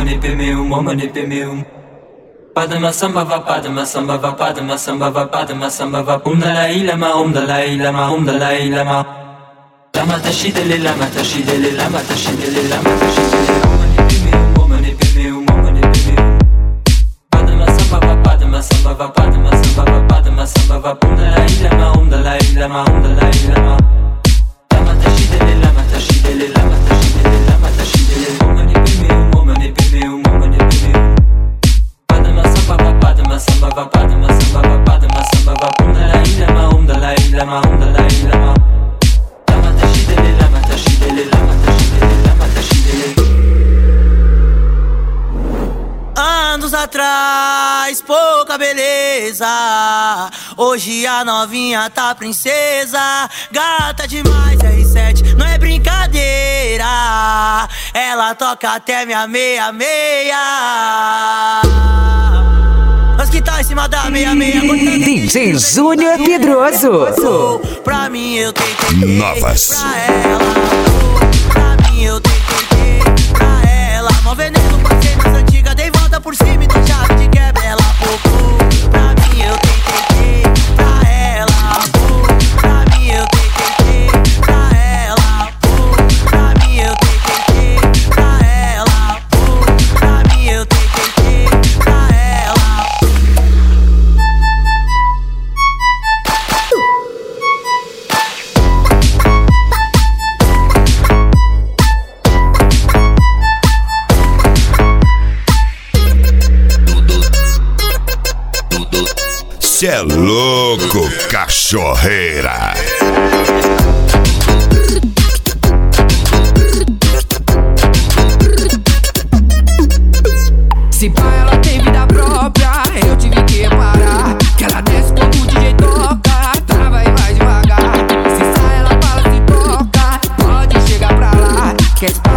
meu, Padma samba va, padma samba va, padma samba va, padma samba va. Dalai Lama, Dalai Lama, Dalai Lama. Lama tashidele, lama tashidele, lama tashidele, lama tashidele. Omani meu, Padma samba va, padma samba va, padma samba va, padma samba va. Dalai Lama, Dalai Lama, Dalai Lama. Lama tashidele, lama tashidele, lama tashidele, lama tashidele. Omani meu. Padma samba va, padma samba va, padma samba va, padma samba va. Dalai Lama, Dalai Lama, Dalai Lama. Lama tashidele, lama tashidele, lama tashidele, lama tashidele. Anos atrás, pouca beleza. Hoje a novinha tá princesa. Gata demais, R7, não é brincadeira. Ela toca até minha meia-meia. Nós que tá em cima da meia-meia. DJ Júnior Pedroso. Pra mim eu tentei Novas. pra ela. Pra mim eu tentei pra ela. Mó veneno, passei nas antigas. Dei volta por cima e dou chave de quebra. Ela focou. Pra mim eu tentei pra ela. Pra mim eu tentei pra ela. Pra mim eu tentei pra ela. Pra mim eu tentei pra ela. Cê é louco, cachorreira. Se pá, ela tem vida própria, eu tive que parar. Que ela desce quando o DJ toca, trava e vai devagar. Se sai, ela fala, se toca, pode chegar pra lá. Quer